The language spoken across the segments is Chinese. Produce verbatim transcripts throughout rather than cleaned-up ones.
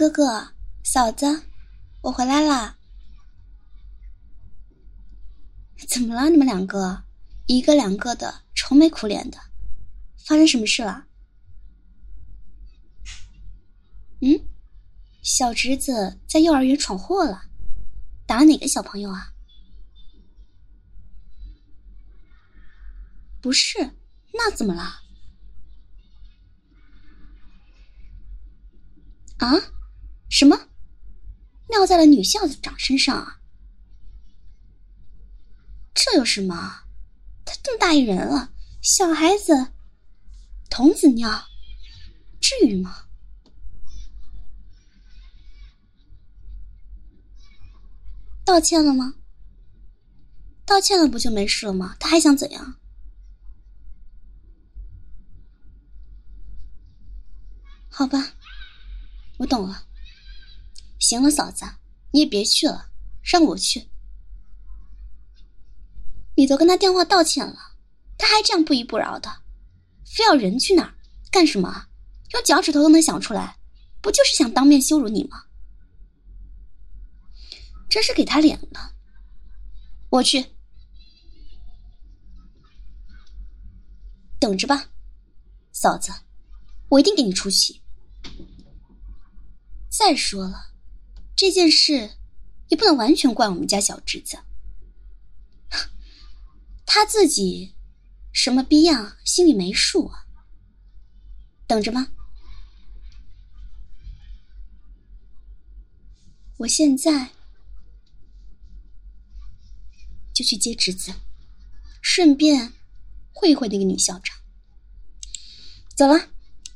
哥哥，嫂子，我回来啦。怎么了你们两个？一个两个的，愁眉苦脸的，发生什么事了？嗯，小侄子在幼儿园闯祸了，打了哪个小朋友啊？不是，那怎么了？啊？什么？尿在了女校长身上啊？这有什么？他这么大一人了，小孩子童子尿，至于吗？道歉了吗？道歉了不就没事了吗？他还想怎样？好吧，我懂了。行了，嫂子，你也别去了，让我去。你都跟他电话道歉了，他还这样不依不饶的，非要人去哪儿干什么啊？用脚趾头都能想出来，不就是想当面羞辱你吗？真是给他脸了。我去。等着吧，嫂子，我一定给你出气。再说了，这件事也不能完全怪我们家小侄子，他自己什么逼样心里没数啊。等着吧，我现在就去接侄子，顺便会一会那个女校长。走了。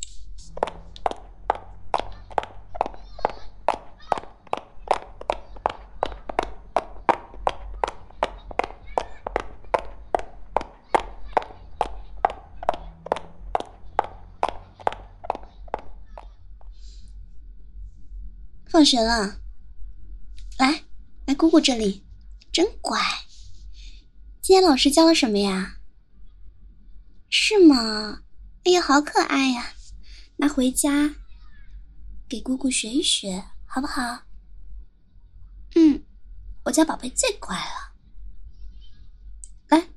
放学了，来来姑姑这里，真乖。今天老师教了什么呀？是吗？哎呀，好可爱呀！拿回家给姑姑学一学，好不好？嗯，我家宝贝最乖了。来，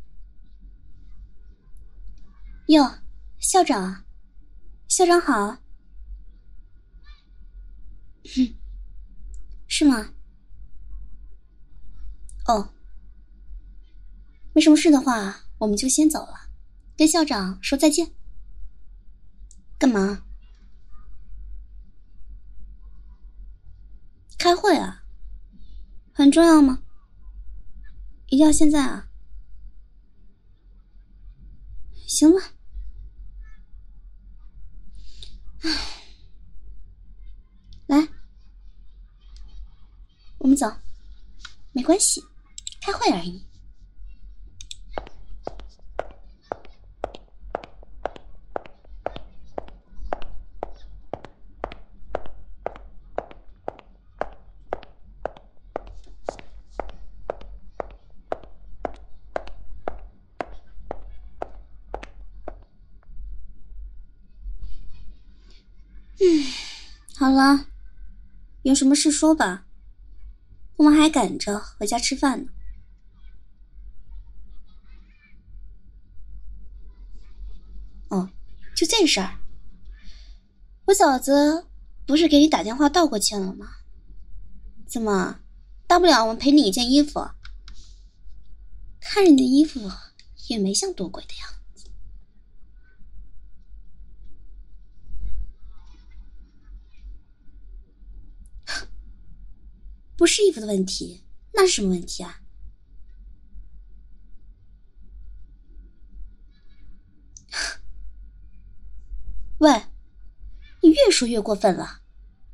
哟，校长，校长好。哼，是吗？哦，没什么事的话，我们就先走了，跟校长说再见。干嘛？开会啊？很重要吗？一定要现在啊？行吧。来，我们走。没关系，开会而已。嗯，好了，有什么事说吧，我们还赶着回家吃饭呢。哦，就这事儿，我嫂子不是给你打电话道过歉了吗？怎么，大不了我们赔你一件衣服。看着你的衣服也没像多贵的样子。不是衣服的问题，那是什么问题啊？喂，你越说越过分了。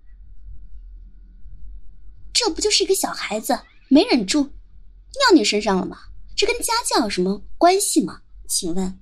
这不就是一个小孩子没忍住尿你身上了吗？这跟家教有什么关系吗？请问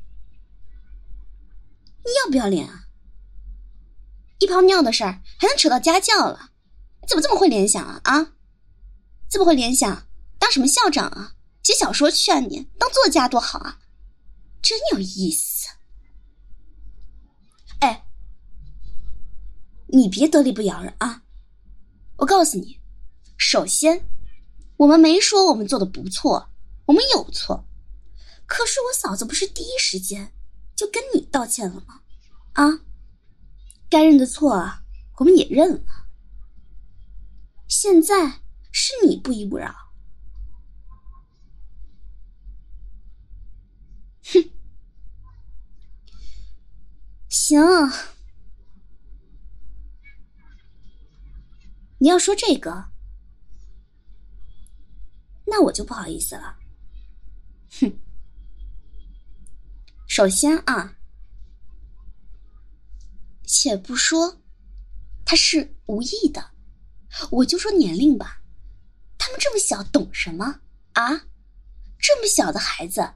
你要不要脸啊？一泡尿的事儿还能扯到家教了？你怎么这么会联想啊？啊，这么会联想，当什么校长啊？写小说去啊你，当作家多好啊，真有意思。哎，你别得理不饶人啊！ 我告诉你，首先，我们没说我们做的不错，我们有错。可是我嫂子不是第一时间就跟你道歉了吗？啊，该认的错啊，我们也认了。现在是你不依不饶。哼，行，你要说这个，那我就不好意思了。哼，首先啊，且不说他是无意的，我就说年龄吧，他们这么小懂什么啊？这么小的孩子。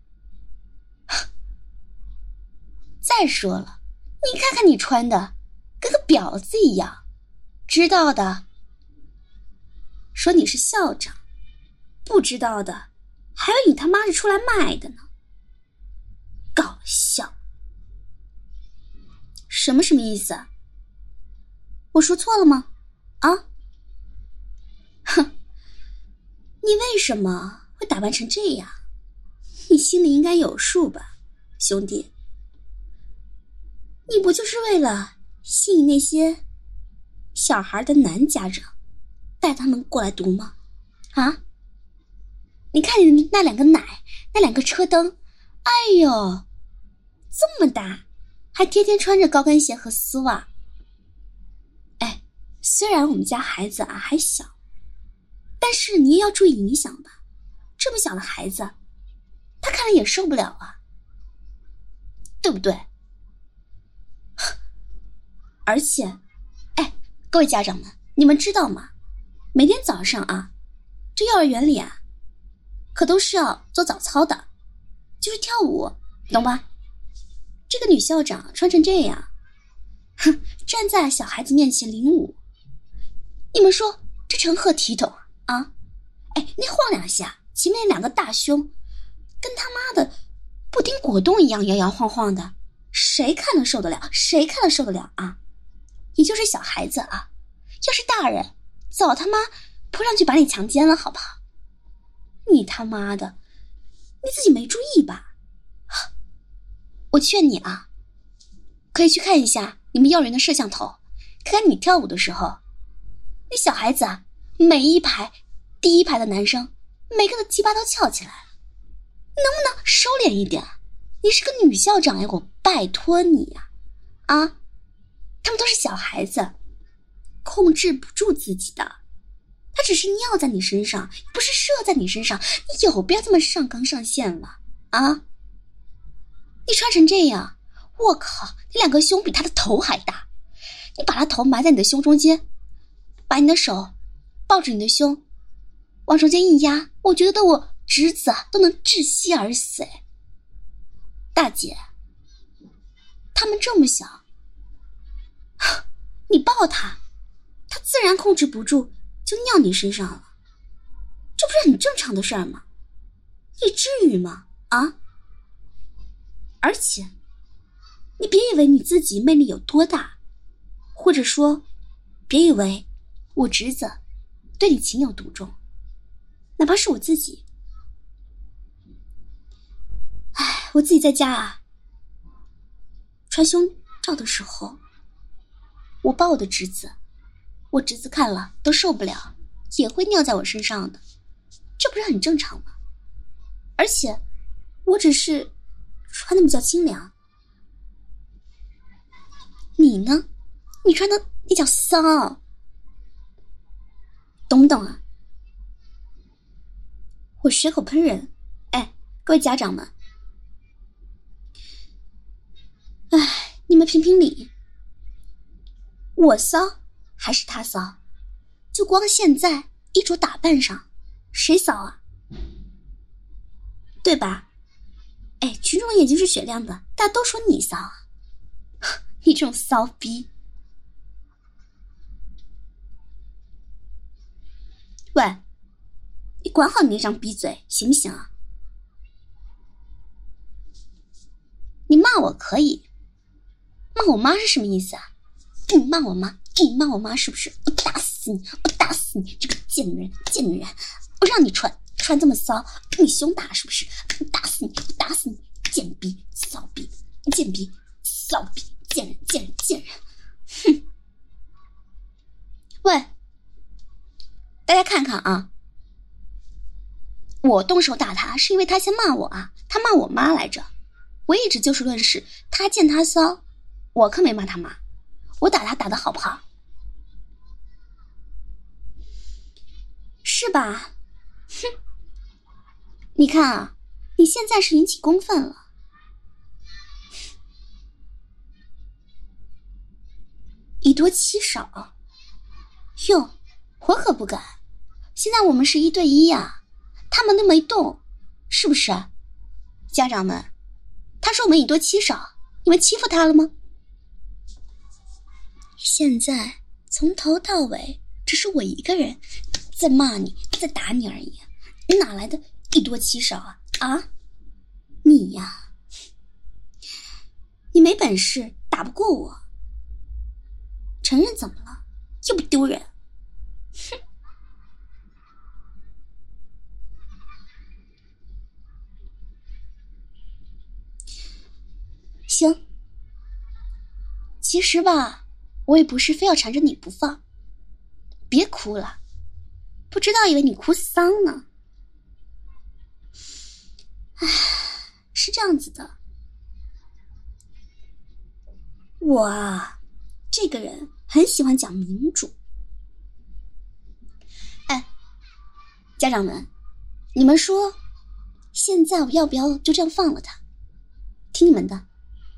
再说了，你看看你穿的跟个婊子一样，知道的说你是校长，不知道的还以为你他妈是出来卖的呢。搞笑。什么什么意思啊？我说错了吗？啊？哼，你为什么会打扮成这样？你心里应该有数吧，兄弟。你不就是为了吸引那些小孩的男家长，带他们过来读吗？啊？你看你那两个奶，那两个车灯，哎呦，这么大，还天天穿着高跟鞋和丝袜。哎，虽然我们家孩子啊还小，但是你也要注意影响吧。这么小的孩子，他看了也受不了啊，对不对？而且，哎，各位家长们，你们知道吗？每天早上啊，这幼儿园里啊，可都是要做早操的，就是跳舞，懂吧？这个女校长穿成这样，哼，站在小孩子面前领舞，你们说这成何体统啊？哎，那晃两下，前面两个大胸，跟他妈的布丁果冻一样摇摇晃晃的，谁看了受得了？谁看了受得了啊？也就是小孩子啊，要是大人，早他妈扑上去把你强奸了，好不好？你他妈的，你自己没注意吧？我劝你啊，可以去看一下你们幼儿园的摄像头，看看你跳舞的时候，那小孩子啊，每一排第一排的男生，每个的鸡巴都翘起来了，能不能收敛一点？你是个女校长呀，我拜托你呀！啊，他们都是小孩子，控制不住自己的，他只是尿在你身上，不是射在你身上，你有必要这么上纲上线了啊？你穿成这样，我靠，你两个胸比他的头还大，你把他头埋在你的胸中间，把你的手抱着你的胸往中间一压，我觉得我侄子啊都能窒息而死。哎，大姐，他们这么小，你抱他，他自然控制不住就尿你身上了，这不是很正常的事儿吗？你至于吗？啊？而且你别以为你自己魅力有多大，或者说别以为我侄子对你情有独钟，哪怕是我自己，哎，我自己在家啊传胸照的时候，我抱我的侄子，我侄子看了都受不了，也会尿在我身上的，这不是很正常吗？而且我只是穿的比较清凉，你呢？你穿的那叫骚，懂不懂啊？我血口喷人，哎，各位家长们，哎，你们评评理，我骚还是他骚？就光现在衣着打扮上，谁骚啊？对吧？哎，群众眼睛是雪亮的，大家都说你骚啊，你这种骚逼！喂，你管好你那张逼嘴行不行啊？你骂我可以，骂我妈是什么意思啊？你骂我妈，你骂我妈是不是？我打死死你，我打死你，这个贱女人，贱女人！我让你穿穿这么骚，你胸大是不是？打死你，我打死你，贱逼，骚逼，贱逼，骚逼，贱人，贱人，贱人！哼！喂，大家看看啊，我动手打他是因为他先骂我啊，他骂我妈来着。我一直就事论事，他见他骚，我可没骂他妈，我打他打得好不好？是吧？哼！你看啊，你现在是引起公愤了。以多欺少，哟，我可不敢。现在我们是一对一呀、啊，他们都没动，是不是？家长们，他说我们以多欺少，你们欺负他了吗？现在从头到尾只是我一个人在骂你，在打你而已，你哪来的以多欺少啊？啊，你呀，你没本事，打不过我，承认怎么了？又不丢人。哼！行，其实吧，我也不是非要缠着你不放。别哭了，不知道以为你哭丧呢。唉，是这样子的，我啊，这个人很喜欢讲民主。哎，家长们，你们说，现在我要不要就这样放了他？听你们的。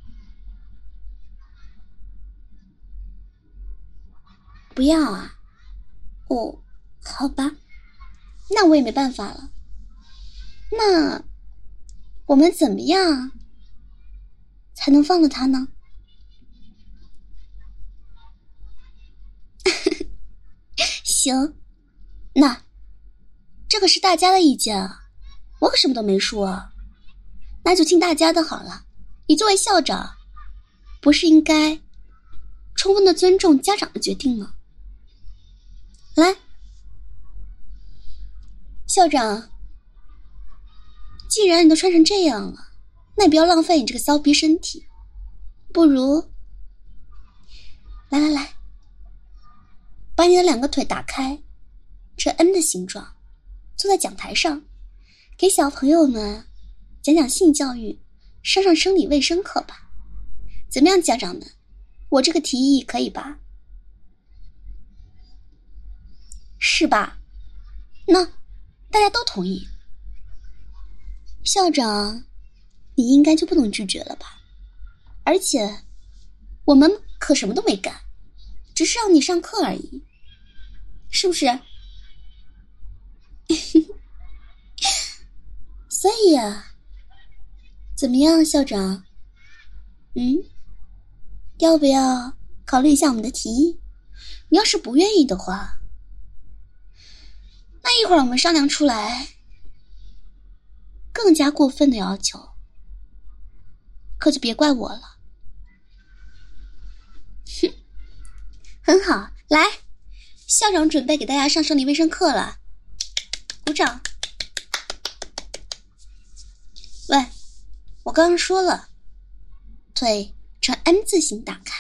不要啊？哦，好吧，那我也没办法了。那我们怎么样才能放了他呢？行，那这个是大家的意见啊，我可什么都没说啊。那就听大家的好了。你作为校长，不是应该充分的尊重家长的决定吗？来，校长，既然你都穿成这样了，那你不要浪费你这个骚逼身体，不如来来来，把你的两个腿打开，呈 M 的形状，坐在讲台上，给小朋友们讲讲性教育，上上生理卫生课吧。怎么样，家长们？我这个提议可以吧？是吧？那大家都同意。校长，你应该就不能拒绝了吧？而且我们可什么都没干，只是让你上课而已，是不是？所以啊，怎么样，校长？嗯，要不要考虑一下我们的提议？你要是不愿意的话，那一会儿我们商量出来更加过分的要求，可就别怪我了。哼，很好，来，校长准备给大家上生理卫生课了，鼓掌。喂，我刚刚说了，腿呈 M 字形打开，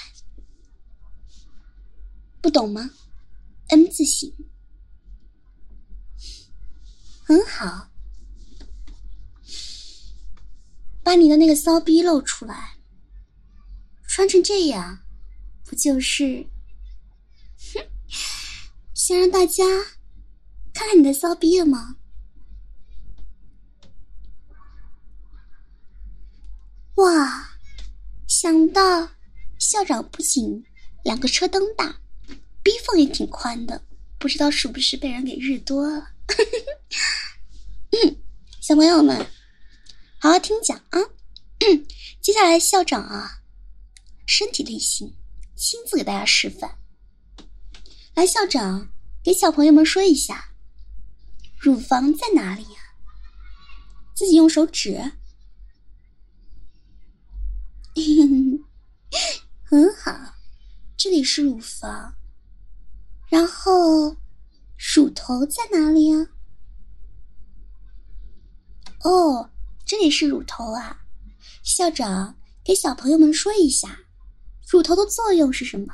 不懂吗？ M 字形，很好，把你的那个骚逼露出来，穿成这样，不就是哼，想让大家看看你的骚逼了吗？哇，想到校长不仅两个车灯大，逼缝也挺宽的，不知道是不是被人给日多了。嗯，小朋友们好好听讲啊。接下来校长啊，身体力行，亲自给大家示范。来，校长给小朋友们说一下，乳房在哪里呀、啊？自己用手指。很好，这里是乳房。 然后乳头在哪里啊？哦，这里是乳头啊。校长，给小朋友们说一下，乳头的作用是什么？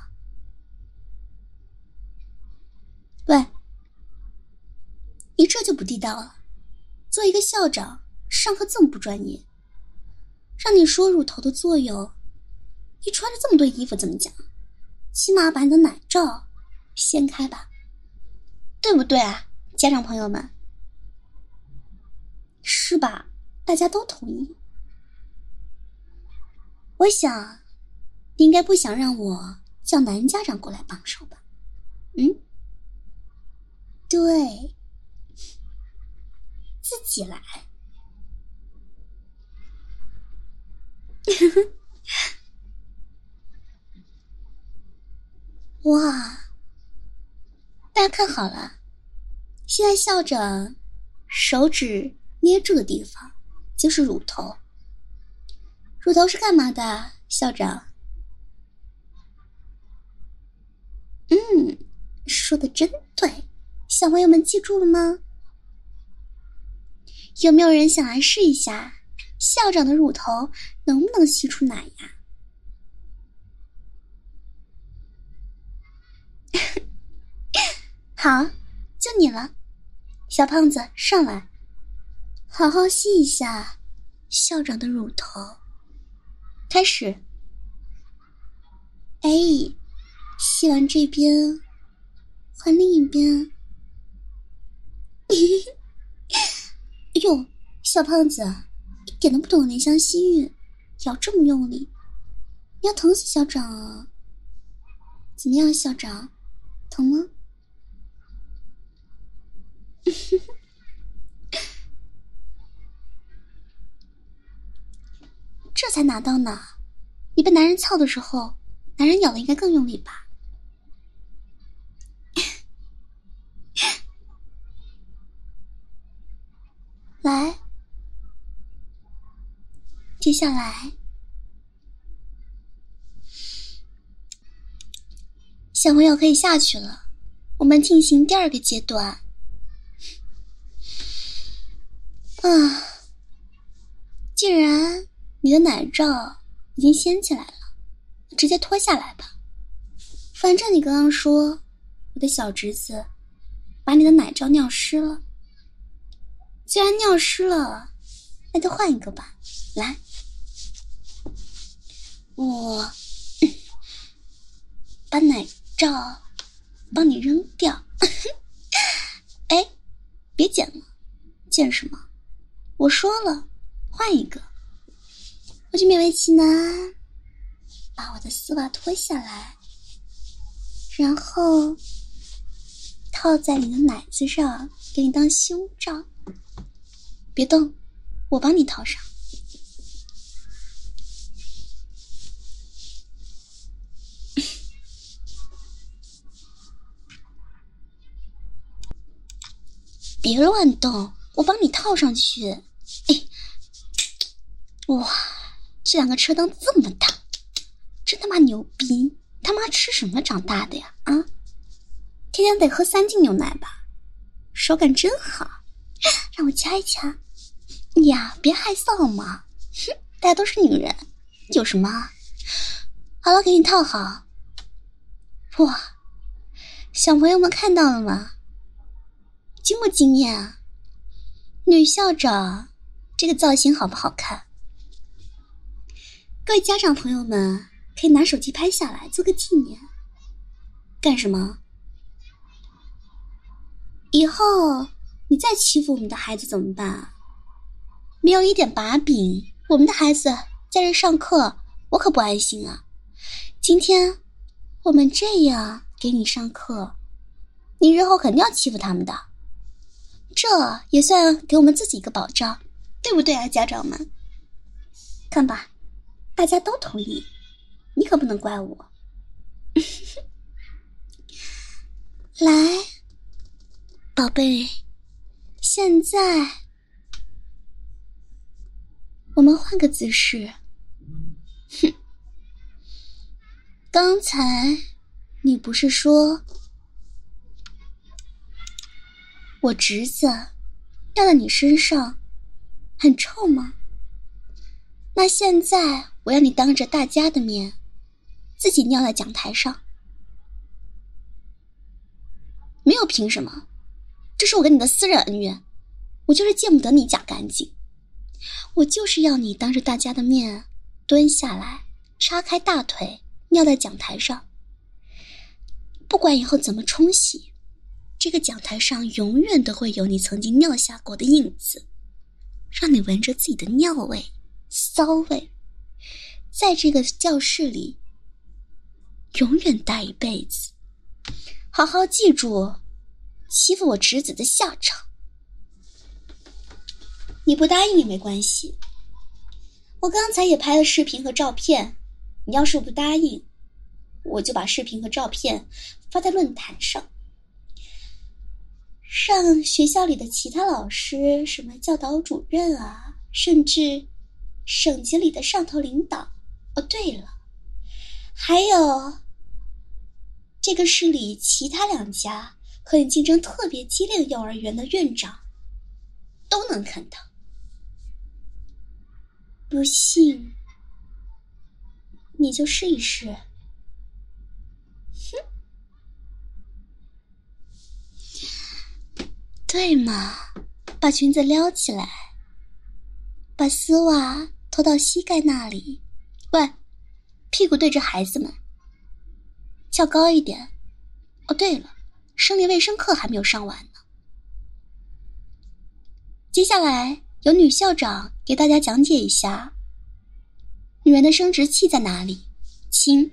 喂，你这就不地道了。做一个校长，上课这么不专业，让你说乳头的作用，你穿着这么多衣服怎么讲？起码把你的奶罩掀开吧，对不对啊，家长朋友们？是吧？大家都同意。我想，你应该不想让我叫男家长过来帮手吧？嗯，对，自己来。哇，大家看好了，现在校长手指捏住的地方就是乳头。乳头是干嘛的，校长？嗯，说的真对，小朋友们记住了吗？有没有人想来试一下，校长的乳头能不能吸出奶呀？好，就你了，小胖子，上来，好好吸一下校长的乳头。开始。哎，吸完这边，换另一边。哎呦，小胖子，一点都不懂怜香惜玉，咬这么用力，你要疼死校长啊！怎么样，校长，疼吗？这才拿到呢，你被男人操的时候，男人咬的应该更用力吧？来，接下来，小朋友可以下去了，我们进行第二个阶段。啊，既然你的奶罩已经掀起来了，直接脱下来吧。反正你刚刚说我的小侄子把你的奶罩尿湿了，既然尿湿了，那就换一个吧。来，我把奶罩帮你扔掉。哎，别捡了，捡什么？我说了，换一个。我就勉为其难把我的丝袜脱下来，然后套在你的奶子上，给你当胸罩。别动，我帮你套上。别乱动，我帮你套上去。哎，哇，这两个车灯这么大，真他妈牛逼！他妈吃什么长大的呀？啊，天天得喝三斤牛奶吧？手感真好，让我掐一掐。呀，别害臊嘛，哼，大家都是女人，有什么？好了，给你套好。哇，小朋友们看到了吗？惊不惊艳啊？女校长这个造型好不好看？各位家长朋友们可以拿手机拍下来做个纪念。干什么？以后你再欺负我们的孩子怎么办？没有一点把柄，我们的孩子在这上课，我可不安心啊。今天我们这样给你上课，你日后肯定要欺负他们的，这也算给我们自己一个保障，对不对啊，家长们？看吧，大家都同意，你可不能怪我。来，宝贝，现在我们换个姿势。哼，刚才你不是说我侄子掉在你身上很臭吗？那现在我要你当着大家的面自己尿在讲台上。没有凭什么，这是我跟你的私人恩怨，我就是见不得你假干净。我就是要你当着大家的面蹲下来，叉开大腿尿在讲台上。不管以后怎么冲洗，这个讲台上永远都会有你曾经尿下过的印子，让你闻着自己的尿味、骚味，在这个教室里永远待一辈子。好好记住欺负我侄子的下场。你不答应也没关系，我刚才也拍了视频和照片，你要是不答应，我就把视频和照片发在论坛上，让学校里的其他老师，什么教导主任啊，甚至省级里的上头领导。哦，对了，还有这个市里其他两家和你竞争特别激烈的幼儿园的院长都能看到。不信你就试一试。哼，对嘛，把裙子撩起来，把丝袜拖到膝盖那里，喂，屁股对着孩子们，翘高一点。哦，对了，生理卫生课还没有上完呢。接下来由女校长给大家讲解一下女人的生殖器在哪里。亲，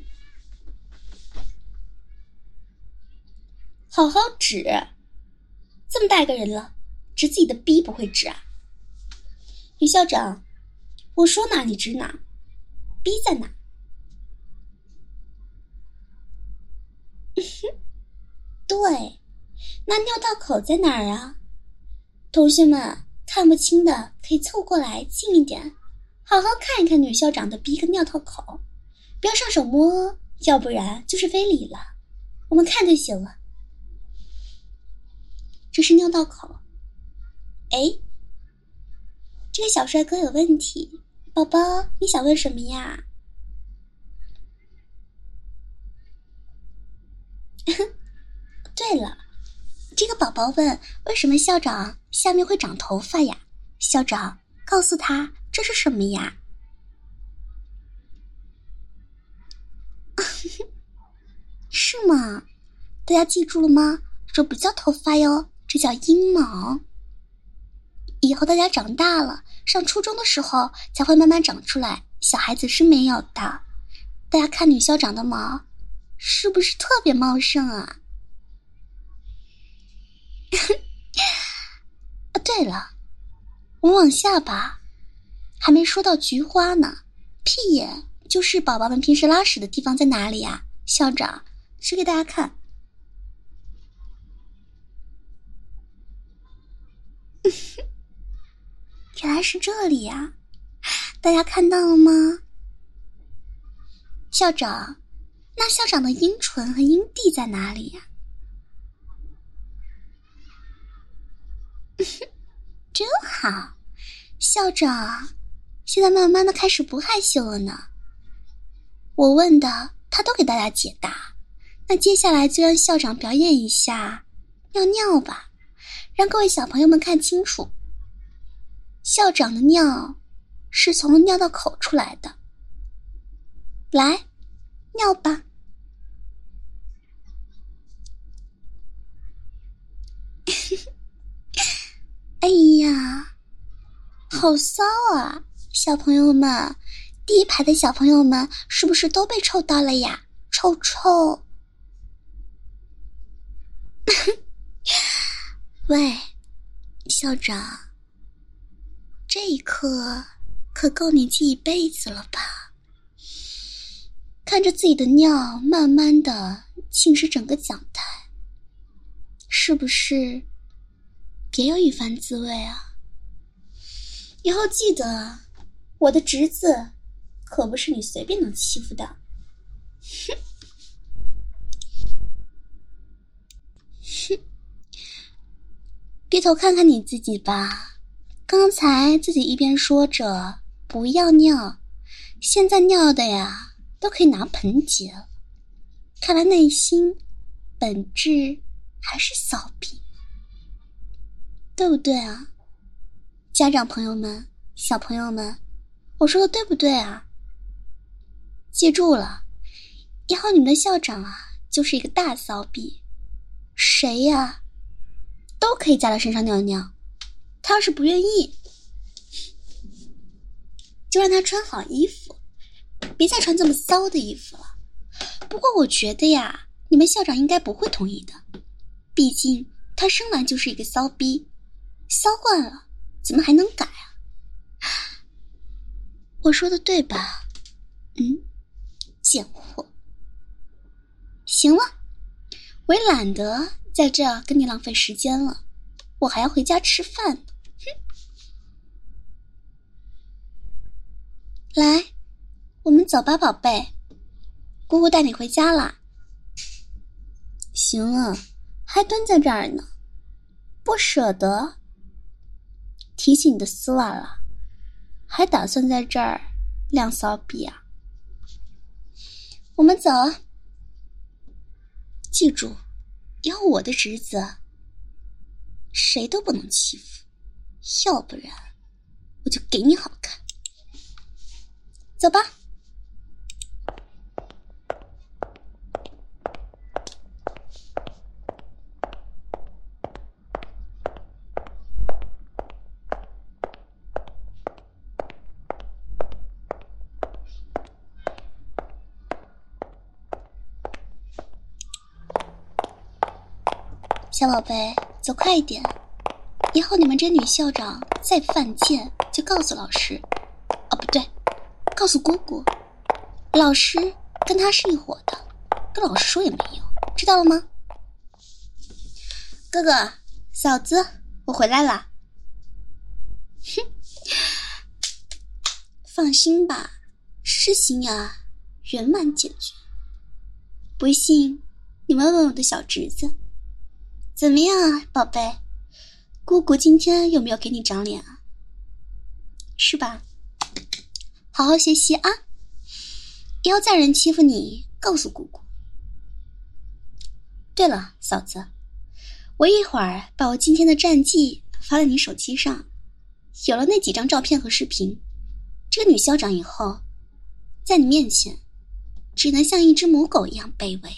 好好指，这么大一个人了，指自己的逼不会指啊？女校长，我说哪你指哪，逼在哪？对，那尿道口在哪儿啊？同学们看不清的可以凑过来近一点，好好看一看女校长的逼跟尿道口，不要上手摸，要不然就是非礼了。我们看就行了。这是尿道口。哎，这个小帅哥有问题，宝宝你想问什么呀？对了，这个宝宝问为什么校长下面会长头发呀？校长告诉他这是什么呀？是吗？大家记住了吗？这不叫头发哟，这叫阴毛。以后大家长大了，上初中的时候才会慢慢长出来，小孩子是没有的。大家看女校长的毛是不是特别茂盛啊？啊，对了，我往下吧，还没说到菊花呢。屁眼就是宝宝们平时拉屎的地方在哪里呀？校长指给大家看。原来是这里呀，大家看到了吗？校长，那校长的阴唇和阴蒂在哪里呀？真好，校长现在慢慢的开始不害羞了呢。我问的他都给大家解答，那接下来就让校长表演一下尿尿吧，让各位小朋友们看清楚，校长的尿是从尿道口出来的。来，尿吧。哎呀，好骚啊！小朋友们，第一排的小朋友们是不是都被臭到了呀？臭臭。喂，校长，这一刻可够你记一辈子了吧？看着自己的尿慢慢的浸湿整个讲台，是不是别有一番滋味啊？以后记得，我的侄子可不是你随便能欺负的。哼，哼， 低头看看你自己吧，刚才自己一边说着不要尿，现在尿的呀都可以拿盆接了，看来内心本质还是骚逼，对不对啊？家长朋友们，小朋友们，我说的对不对啊？记住了，以后你们的校长啊就是一个大骚逼，谁呀都可以在他身上尿尿，他要是不愿意就让他穿好衣服，别再穿这么骚的衣服了。不过我觉得呀，你们校长应该不会同意的，毕竟他生来就是一个骚逼，骚惯了怎么还能改啊？我说的对吧？嗯，贱货。行了，我也懒得在这儿跟你浪费时间了，我还要回家吃饭呢。来，我们走吧，宝贝，姑姑带你回家啦。行了，还蹲在这儿呢，不舍得提起你的丝袜了，还打算在这儿晾骚逼啊？我们走，记住，以后我的侄子谁都不能欺负，要不然我就给你好看。走吧。小宝贝，走快一点，以后你们这女校长再犯贱就告诉老师，哦不对，告诉姑姑，老师跟她是一伙的，跟老师说也没用，知道了吗？哥哥嫂子，我回来啦。哼，放心吧，事情呀圆满解决。不信你问问我的小侄子。怎么样啊，宝贝？姑姑今天有没有给你长脸啊？是吧？好好学习啊！以后再人欺负你，告诉姑姑。对了，嫂子，我一会儿把我今天的战绩发在你手机上，有了那几张照片和视频，这个女校长以后在你面前只能像一只母狗一样卑微。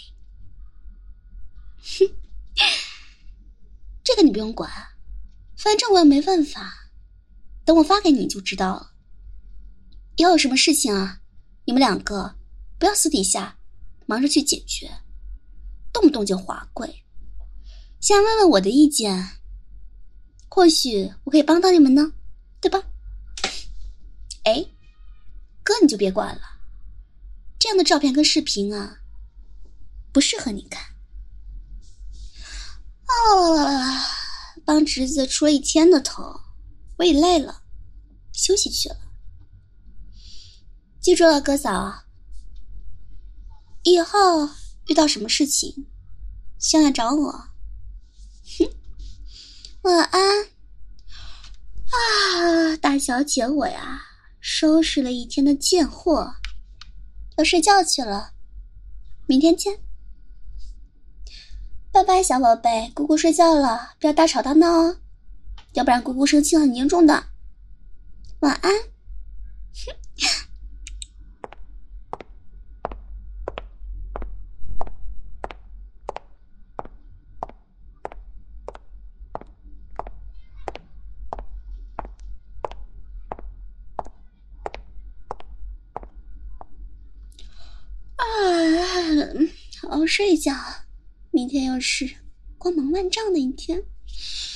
哼。这个你不用管，反正我也没办法，等我发给你就知道了。以后有什么事情啊，你们两个不要私底下忙着去解决，动不动就滑跪。先问问我的意见，或许我可以帮到你们呢，对吧？哎，哥你就别管了，这样的照片跟视频啊，不适合你看。啊，帮侄子出了一天的头，我也累了，休息去了。记住了，哥嫂，以后遇到什么事情，先来找我。哼，晚安。啊，大小姐我呀，收拾了一天的贱货，要睡觉去了，明天见。拜拜，小宝贝，姑姑睡觉了，不要大吵大闹哦，要不然姑姑生气很严重的。晚安。啊，好好睡一觉，明天又是光芒万丈的一天。